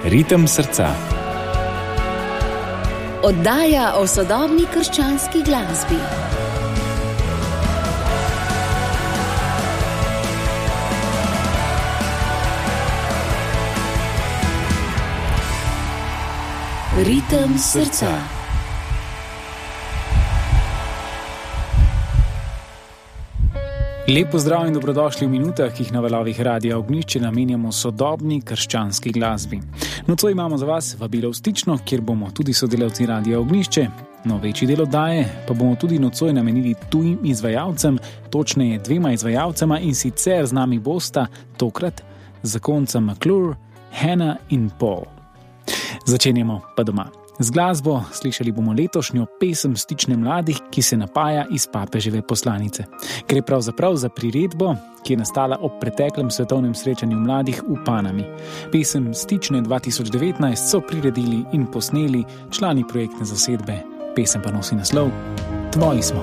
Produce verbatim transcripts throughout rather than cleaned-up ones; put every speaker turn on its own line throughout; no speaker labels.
Ritem srca.
Oddaja o sodobni krščanski glasbi. Ritem srca.
Lep pozdrav in dobrodošli v minutah, ki jih na valovih Radia Ognjišče namenjamo sodobni krščanski glasbi. Nocoj imamo za vas vabilo v Stično, kjer bomo tudi sodelavci Radia Ognjišče. No, večji del oddaje pa bomo tudi nocoj namenili tujim izvajalcem, točneje dvema izvajalcema, in sicer z nami bosta tokrat zakonca McClure, Hannah in Paul. Začenjamo pa doma. Z glasbo slišali bomo letošnjo pesem Stične mladih, ki se napaja iz papeževe poslanice. Gre pravzaprav za priredbo, ki je nastala ob preteklem svetovnem srečanju mladih v Panami. Pesem Stične dva tisoč devetnajst so priredili in posneli člani projektne zasedbe. Pesem pa nosi naslov Tvoji smo.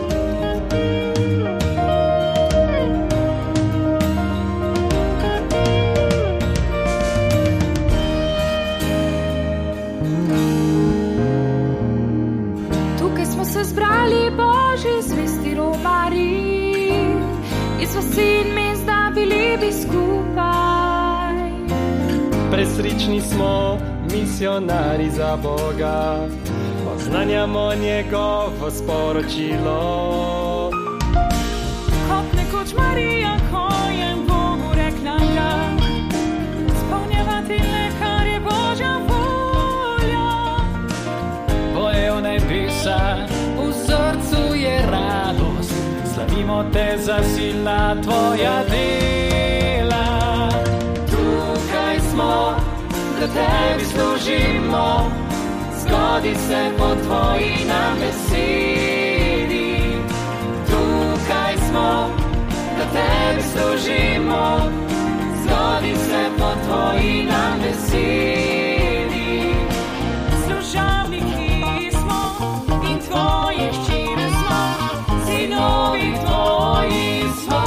Sin mesta bili bi skupaj.
Presrični smo misionari za Boga, poznanjamo njegovo sporočilo.
Kot nekoč Marija, ko je Bogu rekla ga, izpolnjevati le, kar je Božja volja.
Pojejo nebesa, v srcu je radost, slavimo te za silna tvoja dela. Tukaj smo, da tebi služimo, zgodi se po tvoji nam besedi. Tukaj smo, da tebi služimo, zgodi se po tvoji nam besedi.
Služabniki smo in tvoje ščire smo, sinovi tvoji smo.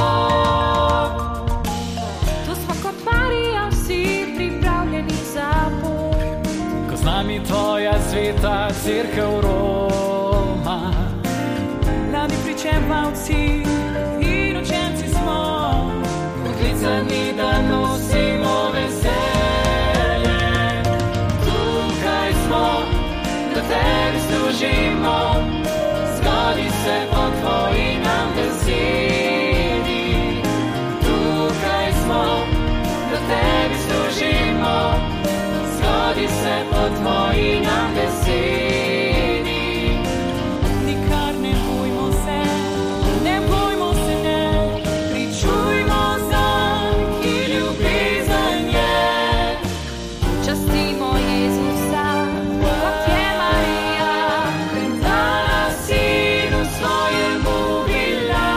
Tu smo kot Marija, vsi pripravljeni za pot.
Ko z nami tvoja sveta cerkev Roma,
Mladi pričevalci in učenci smo,
poklicani, da nosimo veselje. Tukaj smo, da tebi služimo, zgodi se po tvoji nam besedi. Tukaj smo, da tebi služimo, zgodi se po tvoji nam besedi.
nikar ne bojmo se, ne bojmo se ne, pričujmo zanj, ki ljubezen je. Častimo Jezusa, kot je Marija, predala sinu svojemu bila.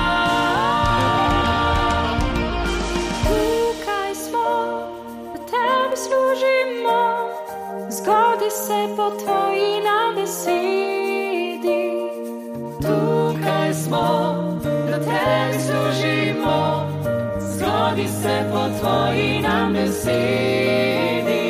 Tukaj smo, da tebi služimo, zgodi se po tvoji nam besedi.
Tukaj smo, da tebi služimo, zgodi se po tvoji nam besedi.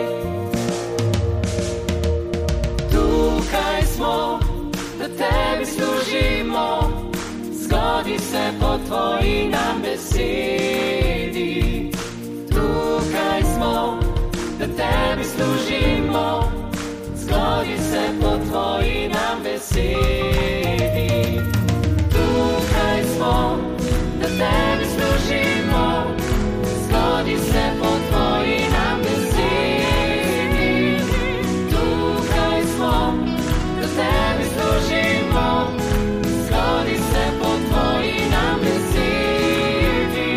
Tukaj smo, da tebi služimo, zgodi se po tvoji nam besedi. Tukaj smo, da tebi služimo, zgodi se po tvoji nam besedi. Tukaj smo, da tebi služimo, zgodi se po tvoji nam besedi. Tukaj smo, da tebi služimo, zgodi se po tvoji nam besedi.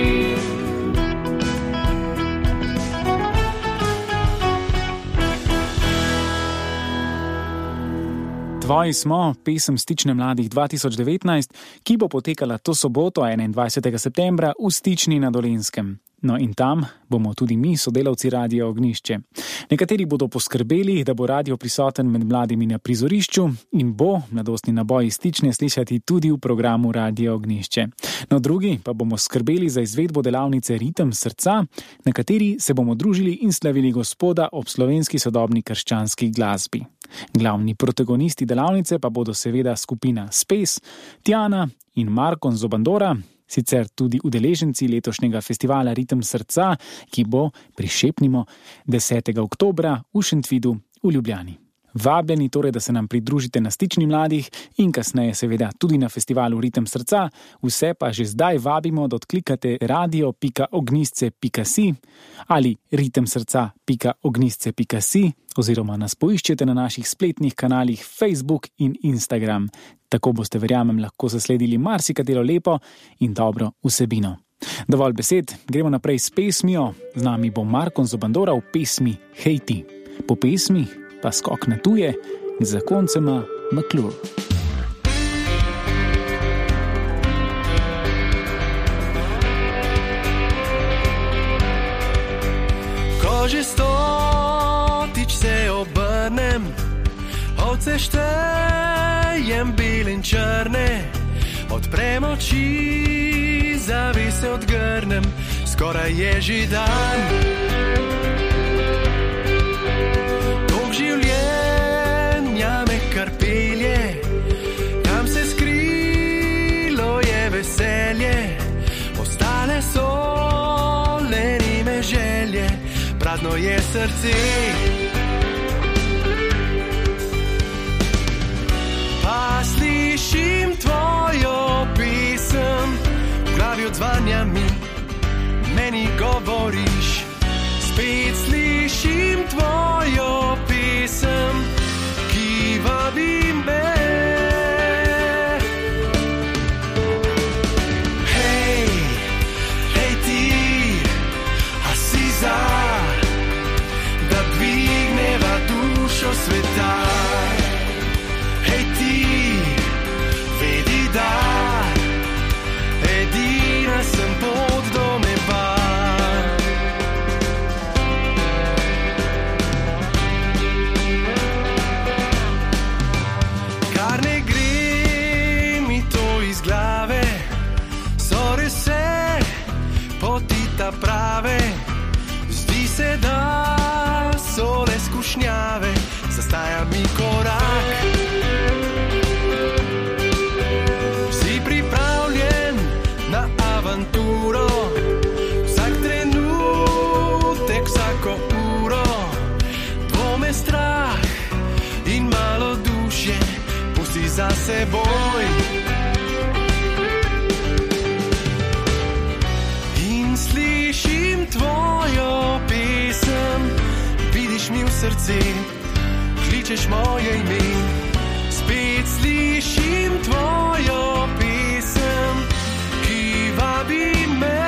Tvoji smo, pesem Stične mladih dva tisoč devetnajst, ki bo potekala to soboto enaindvajsetega septembra v Stični na Dolenjskem. No in tam bomo tudi mi, sodelavci Radia Ognišče. Nekateri bodo poskrbeli, da bo radio prisoten med mladimi na prizorišču in bo mladostni naboj iz Stične slišati tudi v programu Radia Ognišče. No drugi pa bomo skrbeli za izvedbo delavnice Ritem srca, na kateri se bomo družili in slavili Gospoda ob slovenski sodobni krščanski glasbi. Glavni protagonisti delavnice pa bodo seveda skupina Space, Tjana in Markon Zobandora, sicer tudi udeleženci letošnjega festivala Ritem srca, ki bo, prišepnimo, desetega oktobra v Šentvidu v Ljubljani. Vabljeni torej, da se nam pridružite na Stični mladih in kasneje seveda tudi na festivalu Ritem srca, vse pa že zdaj vabimo, da odklikate radio pika ognjisce pika si ali ritem srca pika ognjisce pika si oziroma nas poiščete na naših spletnih kanalih Facebook in Instagram. Tako boste, verjamem, lahko zasledili marsikatero lepo in dobro vsebino. Dovolj besed, gremo naprej s pesmijo. Z nami bo Markon Zobandora v pesmi Hej ti. Po pesmi pa skok na tuje z zakoncema McClure.
Ko že stotič se obrnem, ovce štejem bil in črne, odprem oči, zavise odgrnem, skoraj je že dan. Tok življenja me kar pelje, kam se skrilo je veselje, ostale so lenime želje, prazno je srce. Pa slišim tvojo pesem, v glavi odzvanja mi, meni govoriš. Spet slišim tvojo pesem, ki vabi me. Hej, hej ti, a si za, da dvigneva dušo sveta. Hej ti, vedi da, edina sem pot do neba. Kar ne gre mi to iz glave, so res vse poti ta prave. Zdi se, da so le skušnjave, zastaja mi korak. Si pripravljen na avanturo, vsak trenutek, vsako uro, dvome, strah in malo duše pusti za seboj. In slišim tvojo pesem, vidiš mi v srce, kličeš moje ime. Spet slišim tvojo pesem, ki vabi me.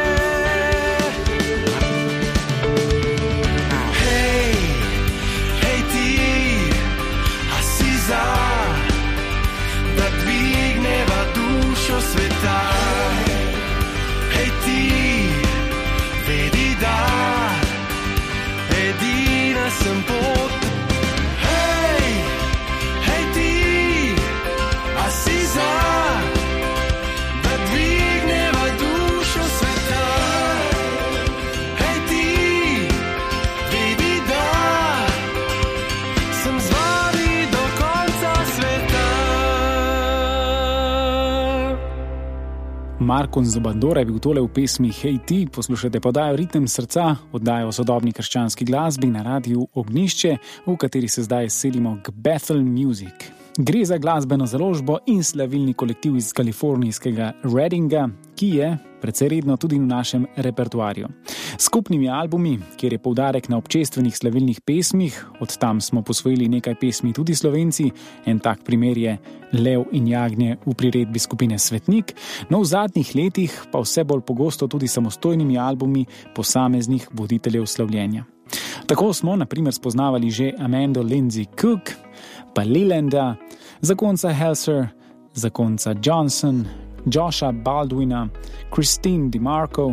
Hej, hej ti, a si za, da dvigneva dušo sveta. Hej ti, vedi da, edina sem pot. Hej, hej ti, a si za, da dvigneva dušo sveta. Hej ti, vedi da, sem z vami do konca sveta.
Markon Zobandora je bil tole v pesmi Hej ti, poslušate podajo Ritem srca, oddajo o sodobni krščanski glasbi na Radiu Ognišče, v kateri se zdaj selimo k Bethel Music. Gre za glasbeno založbo in slavilni kolektiv iz kalifornijskega Reddinga, ki je precej redno tudi v našem repertoarju. Skupnimi albumi, kjer je poudarek na občestvenih slavilnih pesmih, od tam smo posvojili nekaj pesmi tudi Slovenci, en tak primer je Lev in jagnje v priredbi skupine Svetnik, no v zadnjih letih pa vse bolj pogosto tudi samostojnimi albumi posameznih voditeljev slavljenja. Tako smo na primer spoznavali že Amando Lindsay Cook, pa Lelanda, zakonca Helser, zakonca Johnson, Josha Baldwina, Christine DeMarco,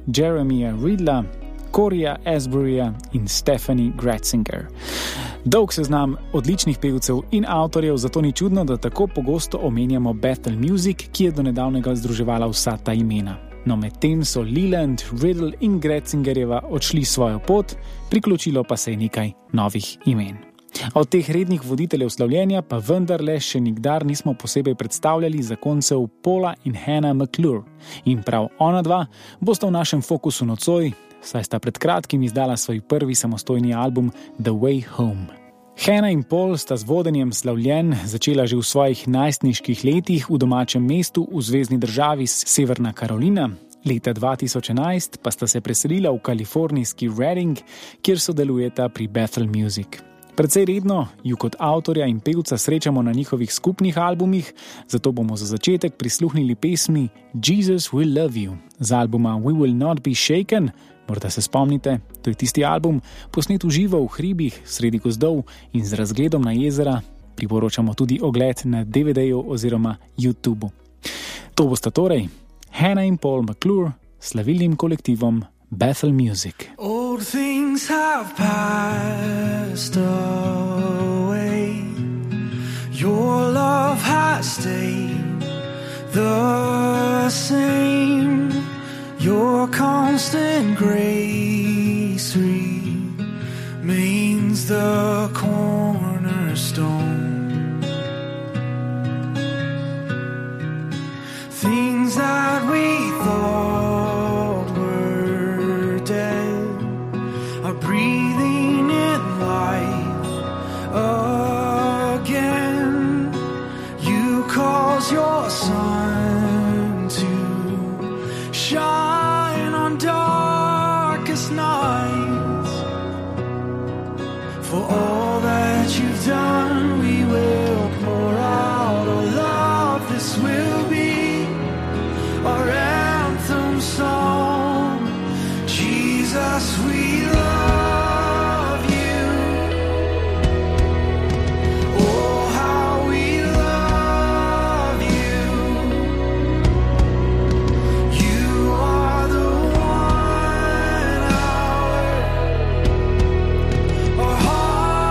Jeremija Ridla, Corija Asburyja in Stephanie Gratzinger. Dolg seznam odličnih pevcev in avtorjev, zato ni čudno, da tako pogosto omenjamo Bethel Music, ki je do nedavnega združevala vsa ta imena. No, medtem so Leland, Riddle in Gratzingerjeva odšli svojo pot, priključilo pa se je nekaj novih imen. Od teh rednih voditeljev slavljenja pa vendarle še nikdar nismo posebej predstavljali zakoncev Paula in Hannah McClure. In prav ona dva bosta v našem fokusu nocoj, saj sta pred kratkim izdala svoj prvi samostojni album The Way Home. Hannah in Paul sta z vodenjem slavljen začela že v svojih najstniških letih v domačem mestu v zvezni državi Severna Karolina. Leta dva tisoč enajst pa sta se preselila v kalifornijski Redding, kjer sodelujeta pri Bethel Music. Predvsej redno ju kot avtorja in pevca srečamo na njihovih skupnih albumih, zato bomo za začetek prisluhnili pesmi Jesus Will Love You z albuma We Will Not Be Shaken. Morda se spomnite, to je tisti album, posnet v živo v hribih, sredi gozdov in z razgledom na jezera. Priporočamo tudi ogled na D V D-ju oziroma YouTubeu. To bosta torej Hannah in Paul McClure s slavilnim kolektivom Bethel Music.
Old things have passed away. Your love has stayed the same. Your constant grace remains the cornerstone. Things that we thought were dead are breathing in life again. You cause your sun to shine on darkest nights. For all that you've done, we will pour out our love. This will be our anthem song. Jesus, we love you. Oh, how we love you. You are the one our, our heart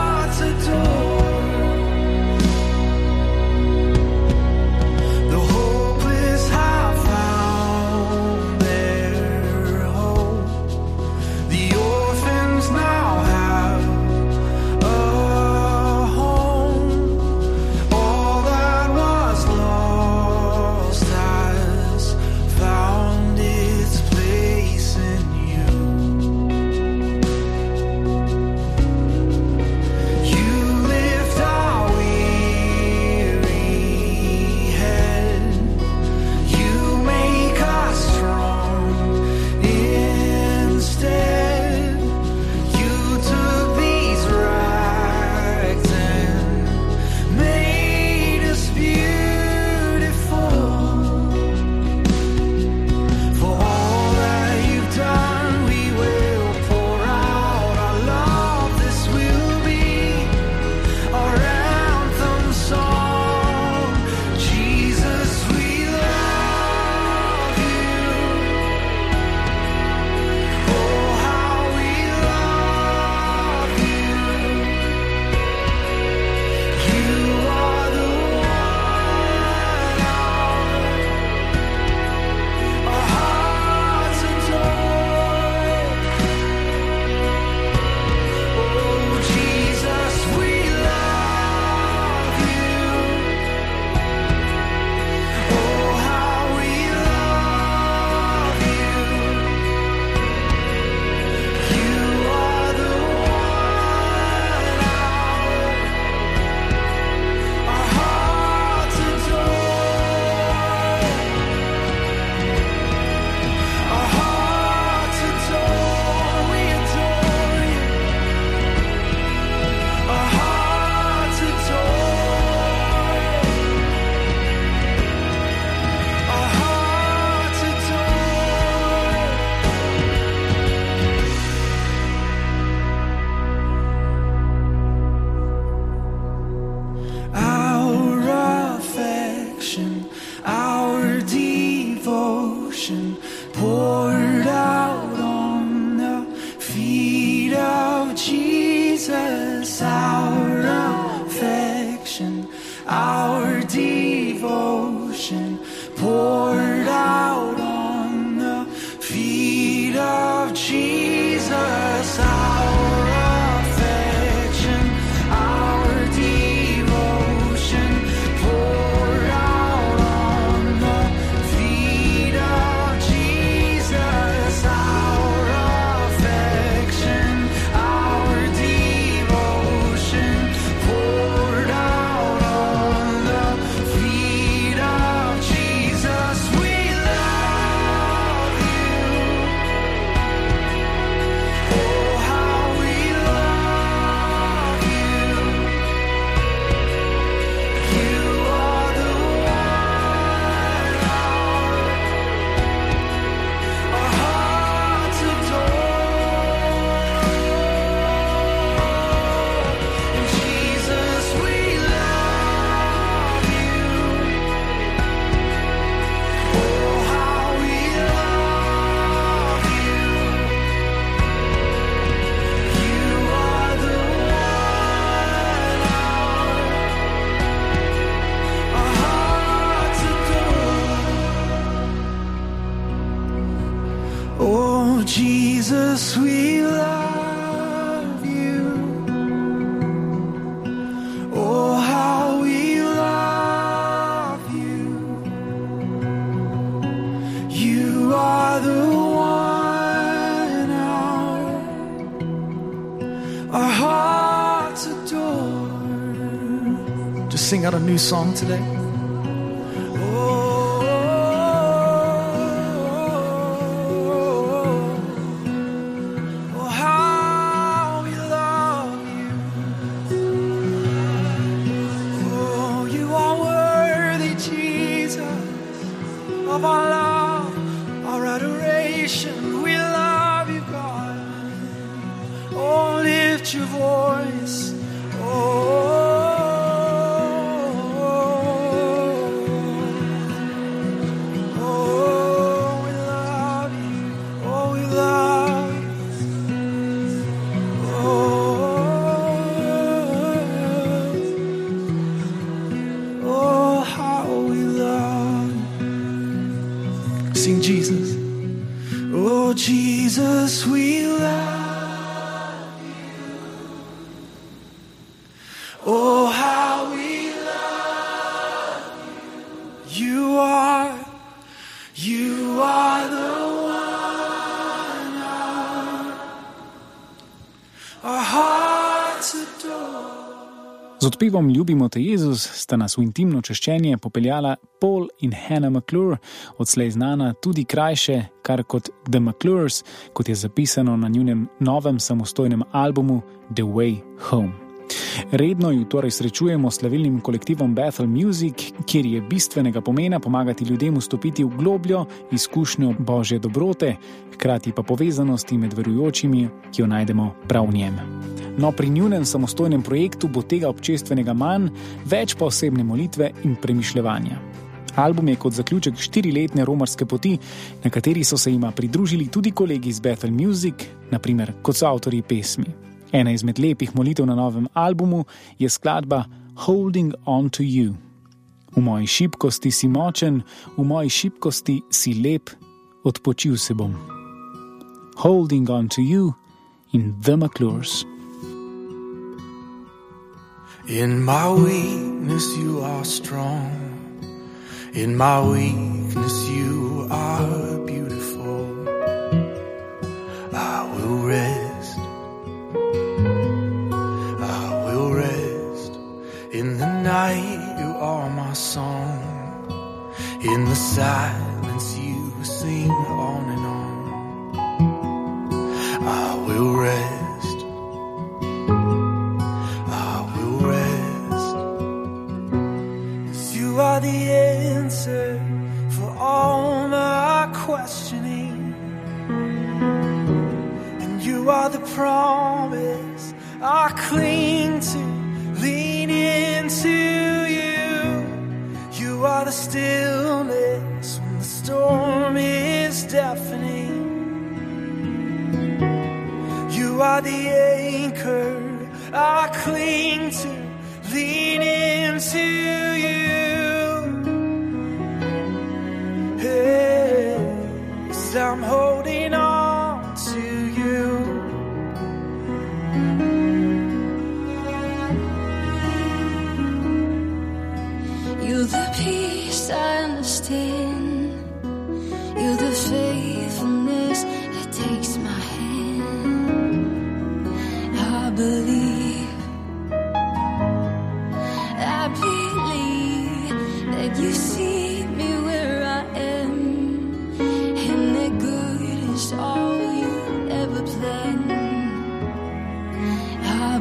of Jesus, our affection, our devotion, poured out on the feet of Jesus, our affection, our devotion, poured out on the feet of Jesus. We love you. Oh, how we love you. You are the one our hearts adore. And Jesus, we love you. Oh, how we love you. You are the one our hearts adore. Oh, Jesus, we love you. Oh, how we love you. You are the one our, our hearts adore. Just sing out a new song today. Oh, how we love you. Oh, you are worthy, Jesus, of our love, our adoration. We love you, God. Oh, lift your voice. Oh, oh, we love you. Oh, we love you. Oh, oh, how we love you. Sing Jesus. Oh, Jesus, we love you. Oh, how we love you. You are, you are the one our, our hearts adore.
Z odpevom Ljubimo te Jezus sta nas v intimno češčenje popeljala Paul in Hannah McClure, odslej znana tudi krajše kar kot The McClures, kot je zapisano na njunem novem samostojnem albumu The Way Home. Redno ju torej srečujemo s slavilnim kolektivom Bethel Music, kjer je bistvenega pomena pomagati ljudem vstopiti v globljo izkušnjo Božje dobrote, hkrati pa povezanosti med verujočimi, ki jo najdemo prav v njem. No, pri njunem samostojnem projektu bo tega občestvenega manj, več pa osebne molitve in premišljevanja. Album je kot zaključek štiriletne romarske poti, na kateri so se jima pridružili tudi kolegi iz Bethel Music, naprimer kot so avtorji pesmi. Ena izmed lepih molitev na novem albumu je skladba Holding on to you. V moji šibkosti si močen, v moji šibkosti si lep, odpočil se bom. Holding on to you in The McClures.
In my weakness you are strong. In my weakness you are beautiful. I will rest. I will rest. In the night you are my song. In the silence you sing on and on. I will rest. You are the answer for all my questioning, and you are the promise I cling to, lean into you. You are the stillness when the storm is deafening. You are the anchor I cling to, lean into you. Hey, 'cause I'm holding on to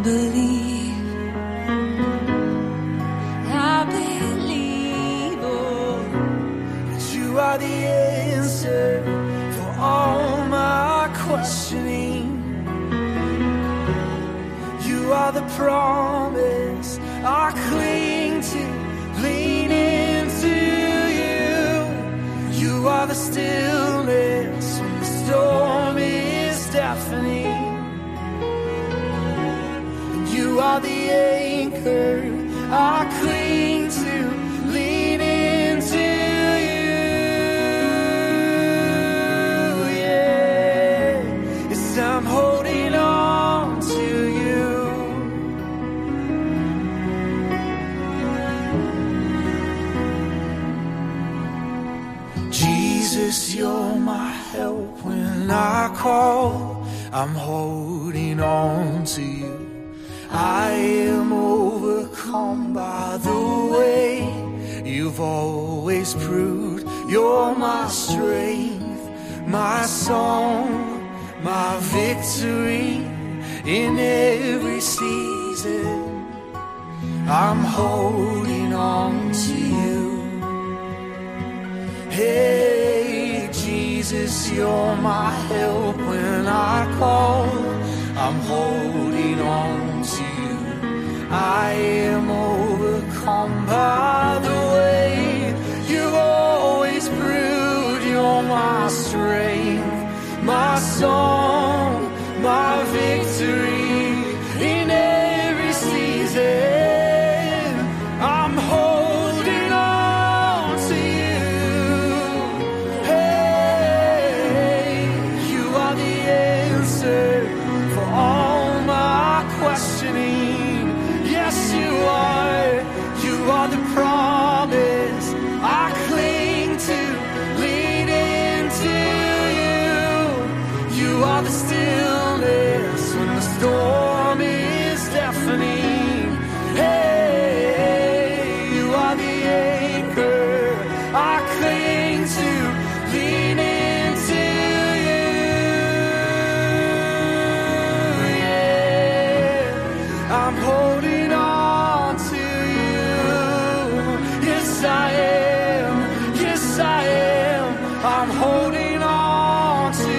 believe, I believe, oh, that you are the answer for all my questioning. You are the promise I cling to, lean into you. You are the stillness when the storm is deafening. You are the anchor I cling to, lean into you. Yeah, yes, I'm holding on to you. Jesus, you're my help when I call. I'm holding on to you. I am overcome by the way you've always proved you're my strength, my song, my victory in every season. I'm holding on to you. Hey, Jesus, you're my help when I call. I'm holding on to you. I am overcome by the way you've always proved you're my strength, my song, my victory in every season. I'm holding on to you. Hey, you are the answer for all my questioning. Yes, you are. You are the promise I cling to, lean into you. You are the stillness when the storm is deafening. Hey, you are the anchor I cling to, lean into you. I'm holding on to you. Yes, I am. Yes, I am. I'm holding on to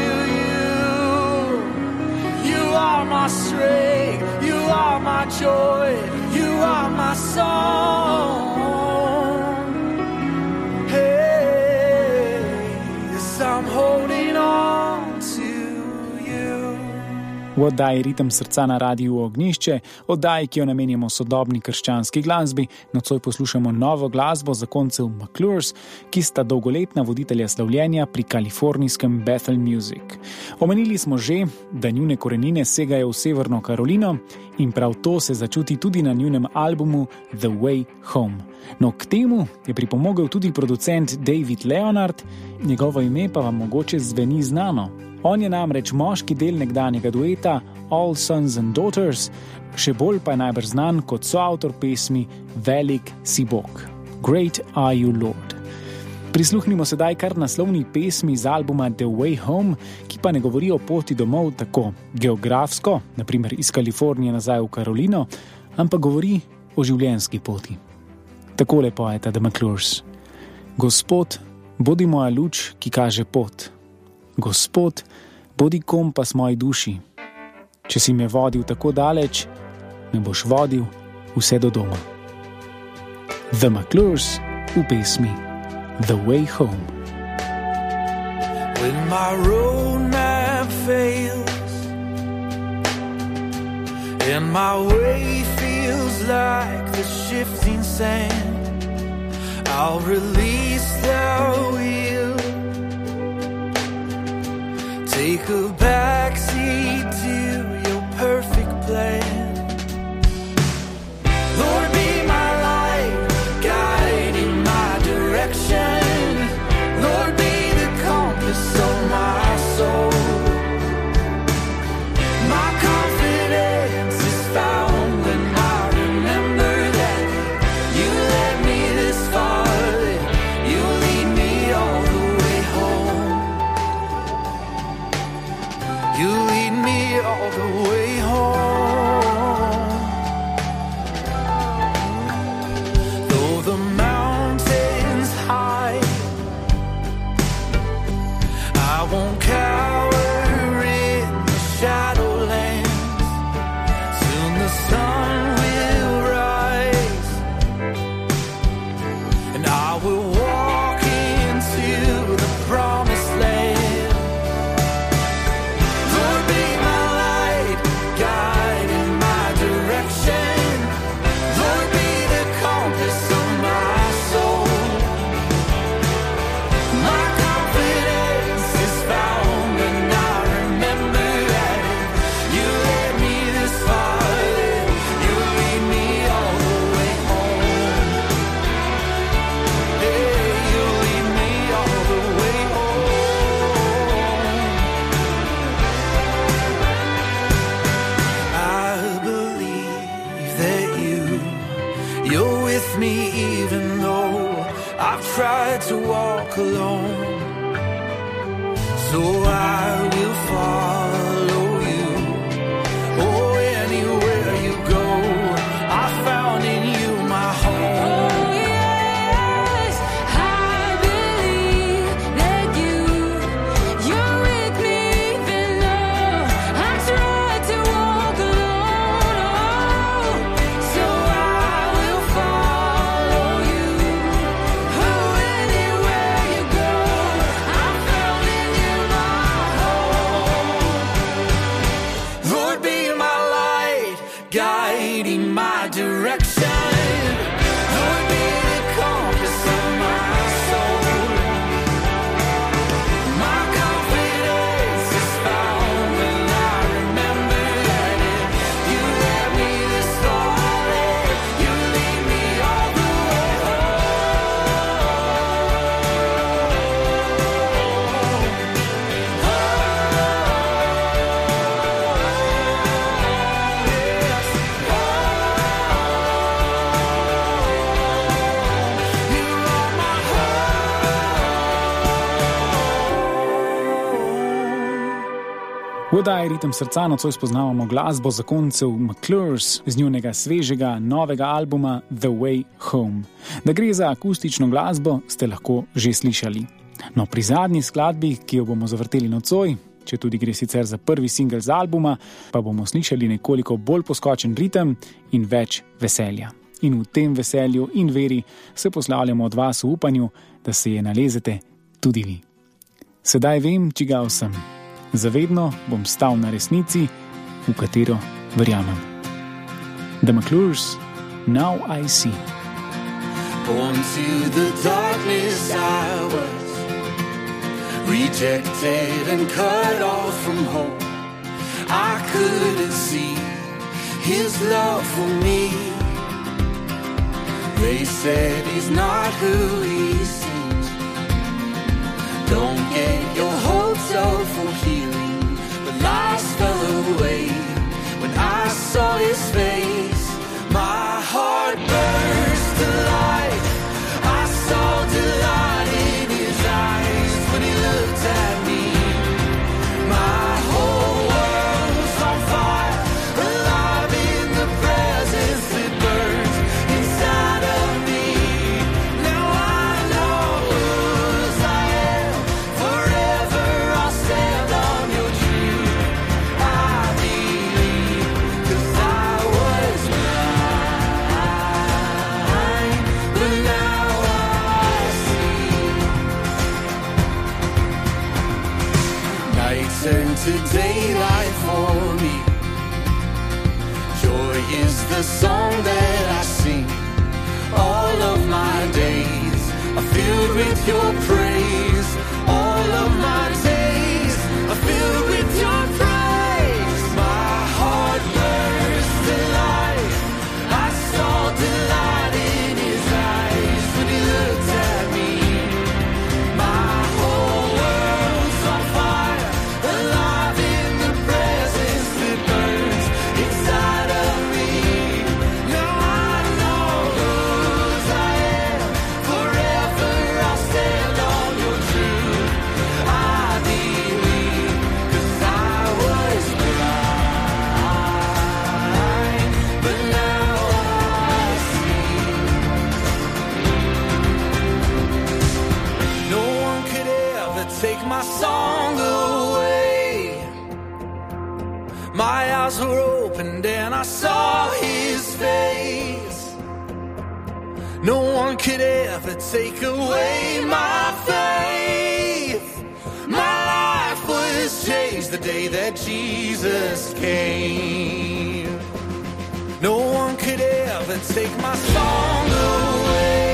you. You are my strength. You are my joy. You are my song. Hey, yes, I'm holding on to you.
V oddaji Ritem srca na Radiu Ognjišče, oddaji, ki jo namenjamo sodobni krščanski glasbi, nocoj poslušamo novo glasbo zakoncev McClures, ki sta dolgoletna voditelja slavljenja pri kalifornijskem Bethel Music. Omenili smo že, da njune korenine segajo v Severno Karolino in prav to se začuti tudi na njunem albumu The Way Home. No, k temu je pripomogel tudi producent David Leonard, njegovo ime pa vam mogoče zveni znano. On je namreč moški del nekdanjega dueta All Sons and Daughters, še bolj pa je najbrž znan kot soavtor pesmi Velik si Bog. Great are you, Lord. Prisluhnimo sedaj kar naslovni pesmi z albuma The Way Home, ki pa ne govori o poti domov tako geografsko, na primer iz Kalifornije nazaj v Karolino, ampak govori o življenjski poti. Takole poeta The McClures. Gospod, bodi moja luč, ki kaže pot. Gospod, bodi kompas moji duši. Če si me vodil tako daleč, me boš vodil vse do doma. The McClures v pesmi The Way Home.
When my roadmap fails and my way feels like the shifting sand, I'll release the wheel, take a backseat to your perfect plan. Lord, be my light, guiding my direction. Lord, be the compass of my soul. My confidence is found when I remember that you led me this far, that you lead me all the way home. You lead me all the way home. tried to walk alone, so I will follow you. Oh, anywhere you go, I found in you my home.
V oddaji Ritem srca nocoj spoznavamo glasbo zakoncev McClures z njunega svežega novega albuma The Way Home. Da gre za akustično glasbo, ste lahko že slišali. No, pri zadnji skladbi, ki jo bomo zavrteli nocoj, če tudi gre sicer za prvi singel z albuma, pa bomo slišali nekoliko bolj poskočen ritem in več veselja. In v tem veselju in veri se poslavljamo od vas v upanju, da se je nalezete tudi vi. Sedaj vem, čigav sem. Zavedno bom stal na resnici, v katero verjamem. The McClures, Now I See.
Born to the darkness I was, rejected and cut off from home. I couldn't see his love for me. They said he's not who he seems. Don't get your hopes up for healing. The lies fell away when I saw his face. My heart burst to life. I saw delight in his eyes when he looked at me. My whole world's on fire, alive in the presence that burns inside of me. Now I know whose I am. Forever I'll stand on your truth. I believe, 'cause I was blind, but now I see. Night turned to daylight for me. Joy is the song that I sing. All of my days are filled with your praise. All of my days are filled with your praise. My heart burst to life. I saw delight in his eyes when he looked at me. My whole world's on fire, alive in the presence that burns inside of me. Now I know whose I am. Forever I'll stand on your truth. I believe, 'cause I was blind, but now I see. No one could ever take my song away. My eyes were opened and I saw his face. No one could ever take away my faith. My life was changed the day that Jesus came. No one could ever take my song away.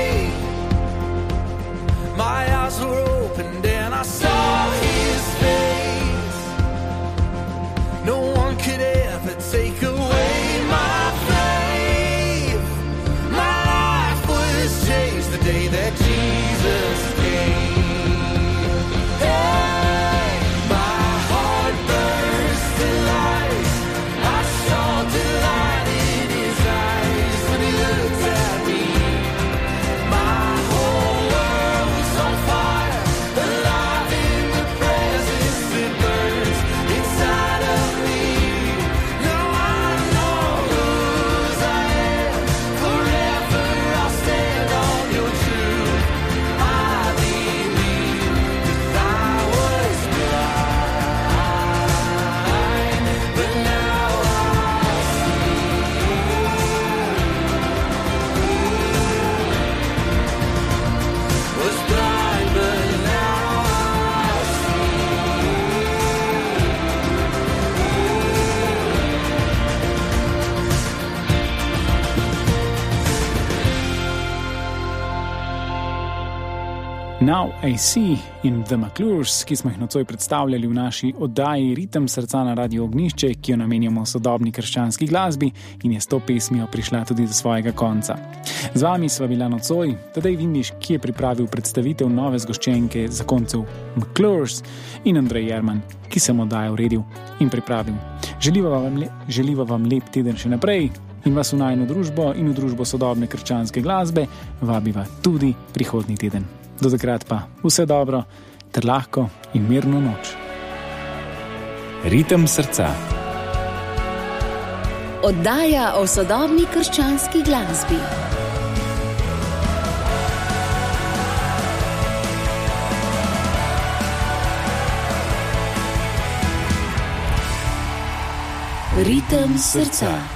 My eyes were opened and I saw his face. No one could ever take away my faith. My life was changed the day that Jesus came. Hey, my heart burst to life. I saw delight in his eyes when he looked at me. My whole world
Now I See in The McClures, ki smo jih nocoj predstavljali v naši oddaji Ritem srca na Radio Ognjišče, ki jo namenjamo sodobni krščanski glasbi in je s to pesmijo prišla tudi do svojega konca. Z vami sva bila nocoj Tadej Vindiš, ki je pripravil predstavitev nove zgoščenke zakoncev McClures, in Andrej Jerman, ki sem oddajo uredil in pripravil. Želiva vam, le, želiva vam lep teden še naprej in vas v najino družbo in v družbo sodobne krščanske glasbe vabiva tudi prihodnji teden. Do takrat pa vse dobro, ter lahko in mirno noč.
Ritem srca.
Oddaja o sodobni krščanski glasbi. Ritem srca.